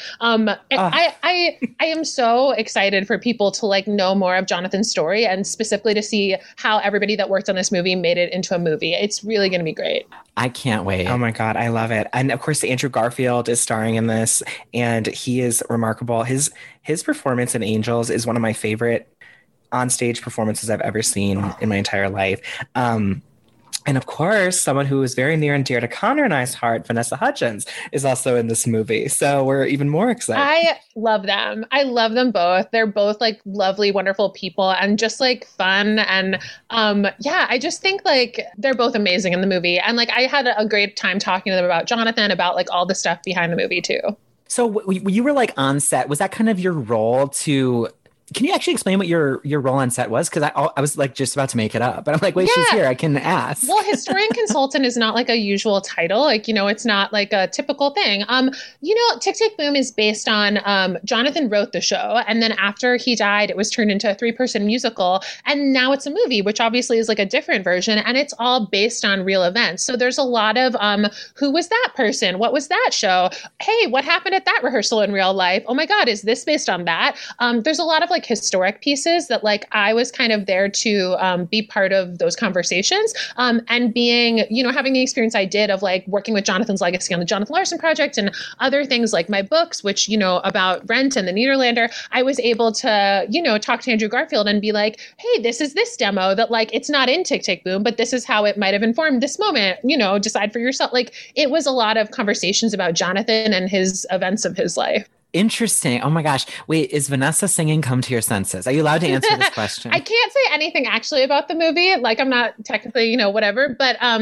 I am so excited for people to like know more of Jonathan's story and specifically to see how everybody that worked on this movie made it into a movie. It's really going to be great. I can't wait. Oh my God, I love it. And of course, Andrew Garfield is starring in this and he is remarkable. His performance in Angels is one of my favorite on-stage performances I've ever seen in my entire life. And of course, someone who is very near and dear to Connor and I's heart, Vanessa Hudgens, is also in this movie. So we're even more excited. I love them. I love them both. They're both like lovely, wonderful people and just like fun. And I just think like they're both amazing in the movie. And like I had a great time talking to them about Jonathan, about like all the stuff behind the movie too. So you were like on set. Was that kind of your role to... Can you actually explain what your role on set was? Because I was like just about to make it up, but I'm like, wait, she's here. I can ask. Well, historian consultant is not like a usual title. Like, it's not like a typical thing. Tick, Tick, Boom is based on Jonathan wrote the show. And then after he died, it was turned into a 3-person musical. And now it's a movie, which obviously is like a different version. And it's all based on real events. So there's a lot of who was that person? What was that show? Hey, what happened at that rehearsal in real life? Oh my God, is this based on that? There's a lot of like historic pieces that like I was kind of there to be part of those conversations and being, having the experience I did of like working with Jonathan's legacy on the Jonathan Larson project and other things like my books, which, about Rent and the Nederlander, I was able to, talk to Andrew Garfield and be like, hey, this is this demo that like, it's not in Tick, Tick, Boom, but this is how it might have informed this moment, decide for yourself. Like it was a lot of conversations about Jonathan and his events of his life. Interesting. Oh my gosh. Wait, is Vanessa singing Come to Your Senses? Are you allowed to answer this question? I can't say anything actually about the movie. Like I'm not technically, whatever, but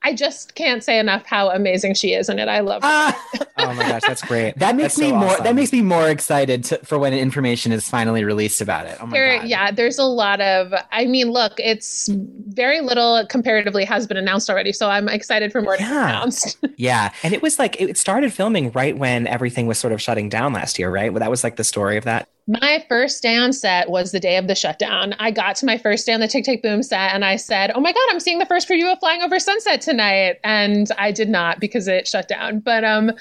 I just can't say enough how amazing she is in it. I love her. Oh my gosh, that's great. That makes That's me so more. awesome. That makes me more excited for when information is finally released about it. Oh my god! Yeah, there's a lot of. I mean, look, it's very little comparatively has been announced already, so I'm excited for more to be announced. Yeah, And it was like it started filming right when everything was sort of shutting down last year, right? Well, that was like the story of that. My first day on set was the day of the shutdown. I got to my first day on the Tick Tick Boom set and I said, oh my God, I'm seeing the first preview of Flying Over Sunset tonight. And I did not because it shut down. But,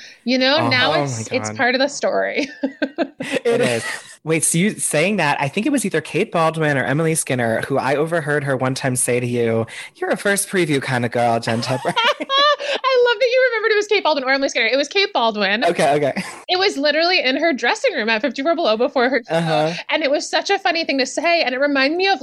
now it's part of the story. It is. Wait, so you saying that, I think it was either Kate Baldwin or Emily Skinner who I overheard her one time say to you, you're a first preview kind of girl, Jen Tupper. I love that you remembered it was Kate Baldwin or Emily Skinner. It was Kate Baldwin. Okay. It was literally in her dressing room at 54 Below before her show. And it was such a funny thing to say. And it reminded me of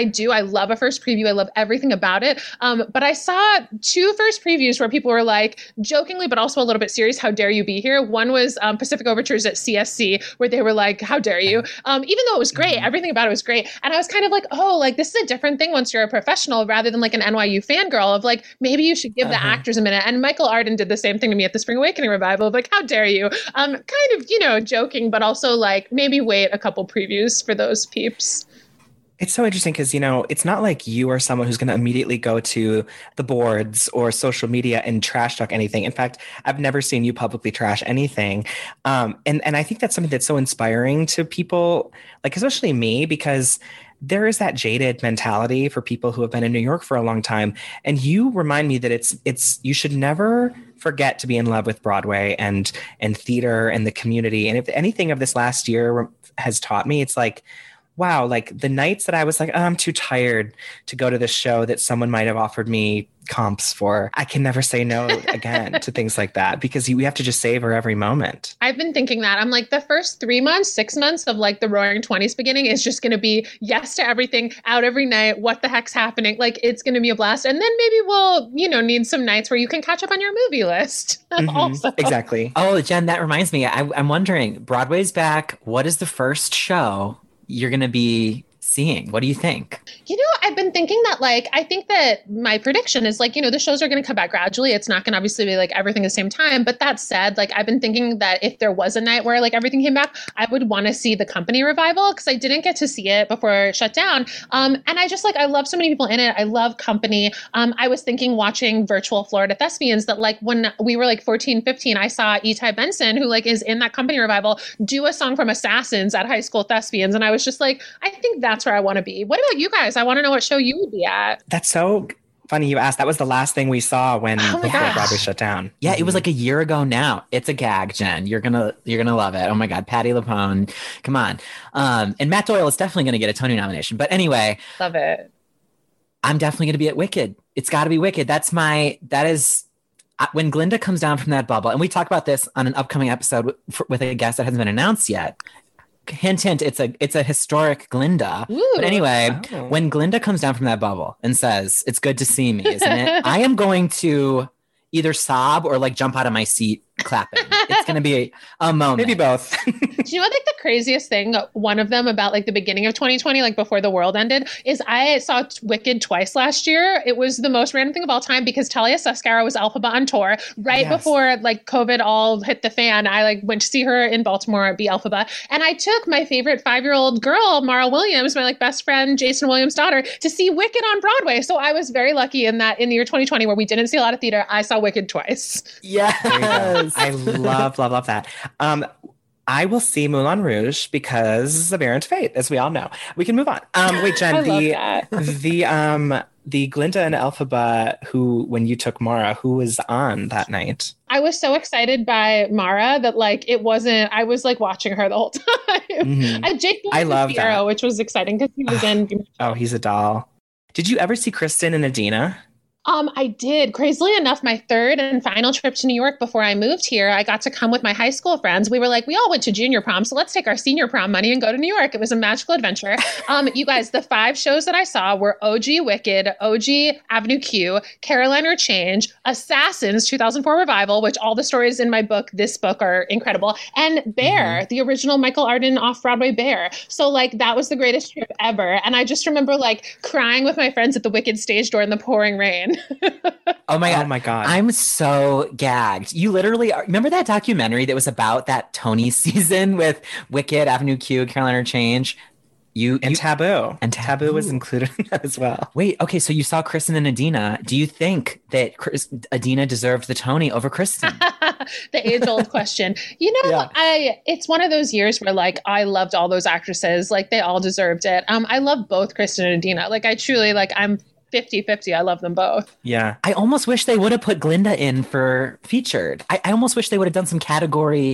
I love a first preview. I love everything about it. But I saw 2 first previews where people were like jokingly, but also a little bit serious, how dare you be here? One was Pacific Overtures at CSC where they were like, how dare you? Even though it was great, everything about it was great. And I was kind of like, this is a different thing once you're a professional rather than like an NYU fangirl of like, maybe you should give the actors a minute. And Michael Arden did the same thing to me at the Spring Awakening revival of like, how dare you? Kind of, joking, but also like maybe wait a couple previews for those peeps. It's so interesting because, it's not like you are someone who's going to immediately go to the boards or social media and trash talk anything. In fact, I've never seen you publicly trash anything. And I think that's something that's so inspiring to people, like especially me, because there is that jaded mentality for people who have been in New York for a long time. And you remind me that it's you should never forget to be in love with Broadway and theater and the community. And if anything of this last year has taught me, it's like, wow, like the nights that I was like, I'm too tired to go to this show that someone might have offered me comps for, I can never say no again to things like that because we have to just savor every moment. I've been thinking that. I'm like, the first 3 months, 6 months of like the Roaring 20s beginning is just going to be yes to everything, out every night. What the heck's happening? Like, it's going to be a blast. And then maybe we'll, need some nights where you can catch up on your movie list. Also. Exactly. Oh, Jen, that reminds me. I'm wondering, Broadway's back. What is the first show you're going to be seeing? What do you think? I've been thinking that I think that my prediction is the shows are going to come back gradually. It's not going to obviously be everything at the same time. But that said, I've been thinking that if there was a night where everything came back, I would want to see the Company revival because I didn't get to see it before it shut down. And I just I love so many people in it. I love Company. I was thinking watching Virtual Florida Thespians that when we were 14, 15, I saw Itai Benson, who is in that Company revival, do a song from Assassins at High School Thespians. And I was just I think that's where I want to be. What about you guys? I want to know what show you would be at. That's so funny you asked. That was the last thing we saw before Broadway shut down. Yeah, it was a year ago now. It's a gag, Jen. You're gonna love it. Oh my God, Patti LuPone, come on. And Matt Doyle is definitely gonna get a Tony nomination. But anyway, love it. I'm definitely gonna be at Wicked. It's got to be Wicked. That is when Glinda comes down from that bubble, and we talk about this on an upcoming episode with a guest that hasn't been announced yet. Hint, hint, it's a historic Glinda. Ooh, but anyway, when Glinda comes down from that bubble and says, it's good to see me, isn't it? I am going to either sob or jump out of my seat clapping. It's going to be a moment. Maybe both. Do you know what the craziest thing, one of them about the beginning of 2020, before the world ended, is I saw Wicked twice last year. It was the most random thing of all time because Talia Suskara was Elphaba on tour right before COVID all hit the fan. I went to see her in Baltimore be Elphaba. And I took my favorite 5-year-old girl, Mara Williams, my best friend, Jason Williams' daughter, to see Wicked on Broadway. So I was very lucky in that in the year 2020 where we didn't see a lot of theater, I saw Wicked twice. Yes. I love that. I will see Moulin Rouge because of Aaron's fate, as we all know. We can move on. Wait, Jen, the Glinda and Elphaba who, when you took Mara, who was on that night? I was so excited by Mara that it wasn't, I was watching her the whole time. Mm-hmm. Jake I love that. which was exciting because he was in. Oh, he's a doll. Did you ever see Kristen and Adina? I did. Crazily enough, my third and final trip to New York before I moved here, I got to come with my high school friends. We were we all went to junior prom, so let's take our senior prom money and go to New York. It was a magical adventure. You guys, the 5 shows that I saw were OG Wicked, OG Avenue Q, Caroline or Change, Assassins 2004 Revival, which all the stories in my book, this book, are incredible, and Bear, the original Michael Arden off-Broadway Bear. So that was the greatest trip ever. And I just remember crying with my friends at the Wicked stage door in the pouring rain. win. Oh my God. Oh my God. I'm so gagged. You literally remember that documentary that was about that Tony season with Wicked, Avenue Q, Carolina Change? And Taboo. And Taboo was included in that as well. Wait, okay, so you saw Kristen and Adina. Do you think that Adina deserved the Tony over Kristen? The age-old question. You know, Yeah. it's one of those years where like I loved all those actresses. Like they all deserved it. I love both Kristen and Adina. Like I truly like I'm 50-50. I love them both. Yeah. I almost wish they would have put Glinda in for featured. I almost wish they would have done some category,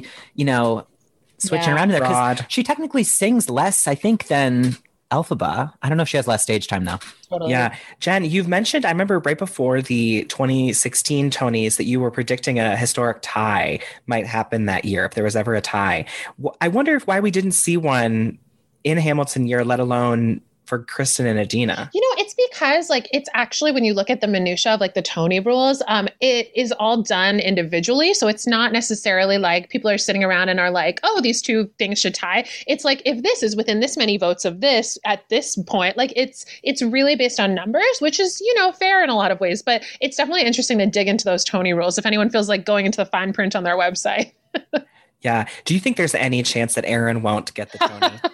switching around there. Because she technically sings less, I think, than Elphaba. I don't know if she has less stage time now. Totally. Yeah. Jen, you've mentioned, I remember right before the 2016 Tonys that you were predicting a historic tie might happen that year, if there was ever a tie. I wonder why we didn't see one in Hamilton year, let alone for Kristen and Adina. It's because like it's actually when you look at the minutia of like the Tony rules, it is all done individually. So it's not necessarily like people are sitting around and are like, oh, these two things should tie. It's like if this is within this many votes of this at this point, like it's really based on numbers, which is, fair in a lot of ways. But it's definitely interesting to dig into those Tony rules if anyone feels like going into the fine print on their website. Yeah. Do you think there's any chance that Aaron won't get the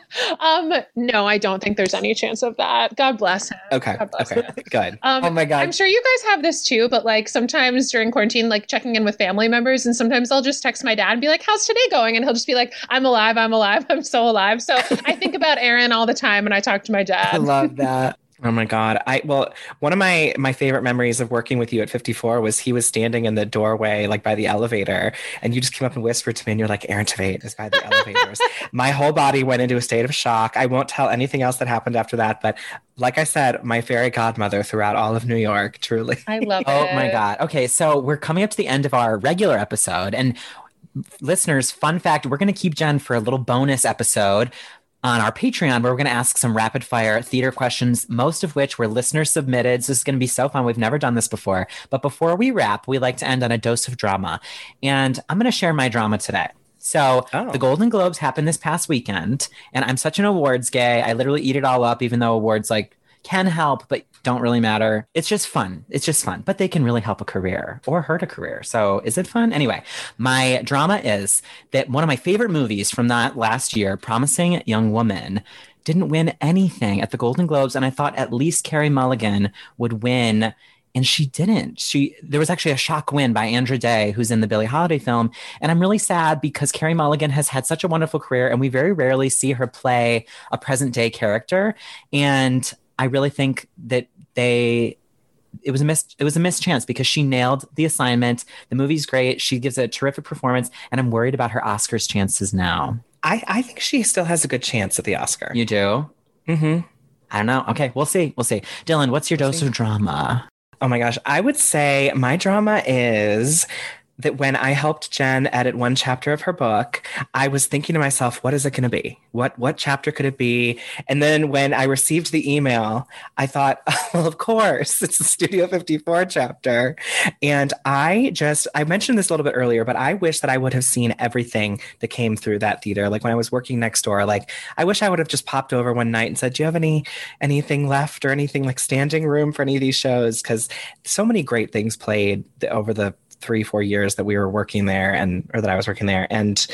Tony? No, I don't think there's any chance of that. God bless him. Okay. Okay. Good. Oh my God. I'm sure you guys have this too, but like sometimes during quarantine, like checking in with family members, and sometimes I'll just text my dad and be like, how's today going? And he'll just be like, I'm alive. I'm so alive. So I think about Aaron all the time when I talk to my dad. I love that. Oh my God. One of my favorite memories of working with you at 54 was he was standing in the doorway, like by the elevator, and you just came up and whispered to me and you're like, Aaron Tveit is by the elevators. My whole body went into a state of shock. I won't tell anything else that happened after that, but like I said, my fairy godmother throughout all of New York, truly. I love it. Oh my God. Okay, so we're coming up to the end of our regular episode, and listeners, fun fact, we're going to keep Jen for a little bonus episode on our Patreon, where we're going to ask some rapid fire theater questions, most of which were listener submitted. So this is going to be so fun. We've never done this before. But before we wrap, we like to end on a dose of drama. And I'm going to share my drama today. So the Golden Globes happened this past weekend, and I'm such an awards gay. I literally eat it all up, even though awards can help, but don't really matter. It's just fun. But they can really help a career or hurt a career. So is it fun? Anyway, my drama is that one of my favorite movies from that last year, Promising Young Woman, didn't win anything at the Golden Globes. And I thought at least Carey Mulligan would win. And she didn't. There was actually a shock win by Andra Day, who's in the Billie Holiday film. And I'm really sad because Carey Mulligan has had such a wonderful career, and we very rarely see her play a present day character. And I really think that it was a missed chance because she nailed the assignment. The movie's great. She gives a terrific performance, and I'm worried about her Oscars chances now. I think she still has a good chance at the Oscar. You do? Mm-hmm. I don't know. Okay, we'll see. Dylan, what's your dose of drama? Oh my gosh. I would say my drama is that when I helped Jen edit one chapter of her book, I was thinking to myself, what is it going to be? What chapter could it be? And then when I received the email, I thought, well, of course, it's the Studio 54 chapter. And I mentioned this a little bit earlier, but I wish that I would have seen everything that came through that theater. Like when I was working next door, I wish I would have just popped over one night and said, do you have anything left or anything like standing room for any of these shows? Because so many great things played over the 3-4 years that we were working there or that I was working there. And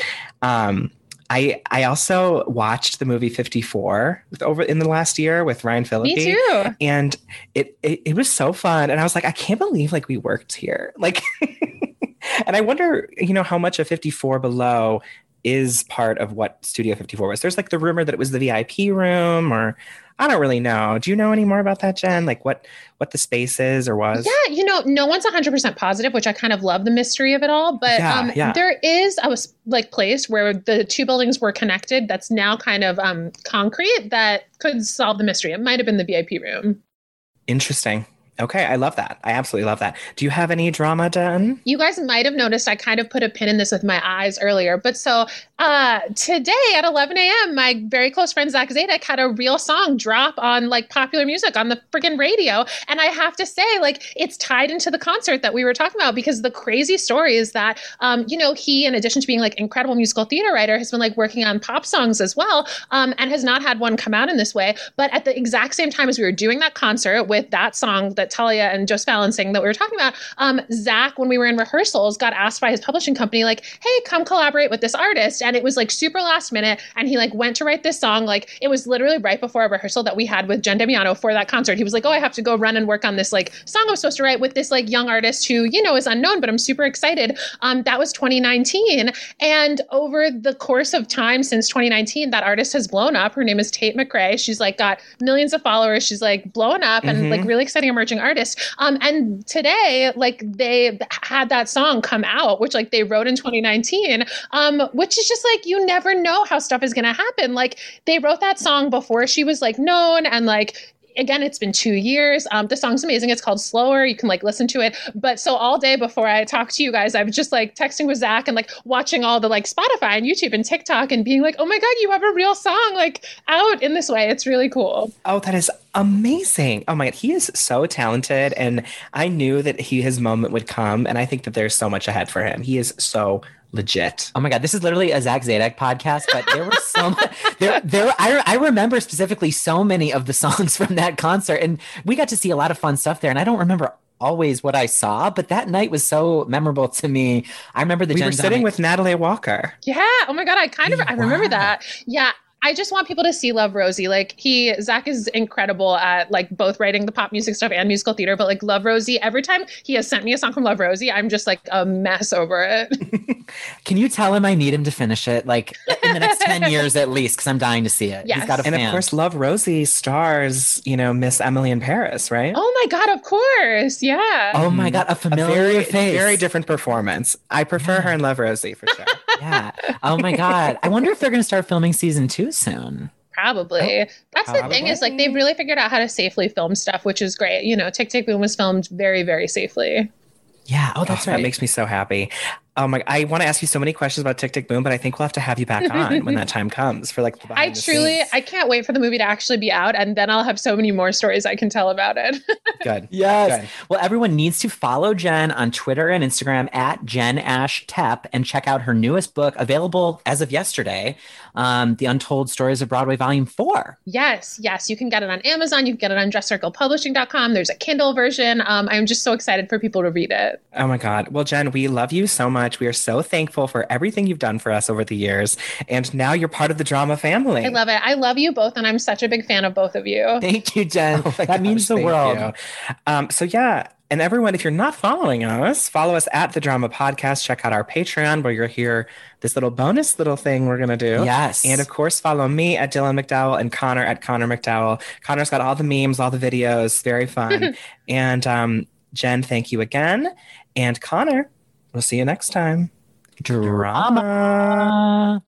I also watched the movie 54 over in the last year with Ryan Phillippe. Me too. And it was so fun. And I was like, I can't believe we worked here. And I wonder, how much of 54 Below is part of what Studio 54 was. There's the rumor that it was the VIP room, or I don't really know. Do you know any more about that, Jen? What the space is or was? Yeah, no one's 100% positive, which I kind of love the mystery of it all. But there is a place where the two buildings were connected that's now kind of concrete that could solve the mystery. It might have been the VIP room. Interesting. Okay, I love that. I absolutely love that. Do you have any drama, Jen? You guys might have noticed I kind of put a pin in this with my eyes earlier. But so today at 11 a.m., my very close friend Zach Zadek had a real song drop on popular music on the friggin' radio. And I have to say, it's tied into the concert that we were talking about, because the crazy story is that, he, in addition to being incredible musical theater writer, has been working on pop songs as well, and has not had one come out in this way. But at the exact same time as we were doing that concert with that song that Talia and Joe Fallon saying that we were talking about, Zach, when we were in rehearsals, got asked by his publishing company, like, hey, come collaborate with this artist. And it was like super last minute. And he like went to write this song. Like it was literally right before a rehearsal that we had with Jen Damiano for that concert. He was like, oh, I have to go run and work on this like song I was supposed to write with this like young artist who, you know, is unknown, but I'm super excited. That was 2019. And over the course of time since 2019, that artist has blown up. Her name is Tate McRae. She's like got millions of followers. She's like blowing up and like really exciting emerging artist. And today, like they had that song come out, which like they wrote in 2019, which is just like, you never know how stuff is going to happen. Like they wrote that song before she was like known, and like, again, it's been 2 years. The song's amazing. It's called Slower. You can like listen to it. But so all day before I talked to you guys, I was just like texting with Zach and like watching all the like Spotify and YouTube and TikTok and being like, oh my God, you have a real song like out in this way. It's really cool. Oh, that is amazing. Oh my God. He is so talented. And I knew that his moment would come. And I think that there's so much ahead for him. He is so legit. Oh my God, this is literally a Zach Zadek podcast, but there were so I remember specifically so many of the songs from that concert, and we got to see a lot of fun stuff there. And I don't remember always what I saw, but that night was so memorable to me. I remember we were sitting with Natalie Walker. Yeah. Oh my God. I remember that. Yeah. I just want people to see Love Rosie. Like Zach is incredible at like both writing the pop music stuff and musical theater, but like Love Rosie, every time he has sent me a song from Love Rosie, I'm just like a mess over it. Can you tell him I need him to finish it like in the next 10 years at least, because I'm dying to see it. Yes. He's got a fan. And of course, Love Rosie stars, you know, Miss Emily in Paris, right? Oh my God, of course. Yeah. Oh my God, a familiar face. Very different performance. I prefer her in Love Rosie for sure. Yeah. Oh my God. I wonder if they're going to start filming season 2 soon. Probably. That's the thing is like they've really figured out how to safely film stuff, which is great. You know, Tick Tick Boom was filmed very, very safely. Yeah. Oh, that's right. That makes me so happy. I want to ask you so many questions about Tick Tick Boom, but I think we'll have to have you back on when that time comes for like the behind the scenes. I can't wait for the movie to actually be out, and then I'll have so many more stories I can tell about it. Good. Yes. Good. Well, everyone needs to follow Jen on Twitter and Instagram at Jen Ash Tep and check out her newest book, available as of yesterday, The Untold Stories of Broadway Volume 4. Yes. You can get it on Amazon. You can get it on dresscirclepublishing.com. There's a Kindle version. I'm just so excited for people to read it. Oh my God. Well, Jen, we love you so much. We are so thankful for everything you've done for us over the years. And now you're part of the drama family. I love it. I love you both. And I'm such a big fan of both of you. Thank you, Jen. Oh that means the world. So yeah. And everyone, if you're not following us, follow us at The Drama Podcast. Check out our Patreon where you'll hear this little bonus little thing we're going to do. Yes. And of course, follow me at Dylan McDowell and Connor at Connor McDowell. Connor's got all the memes, all the videos. Very fun. And Jen, thank you again. And Connor, we'll see you next time. Drama.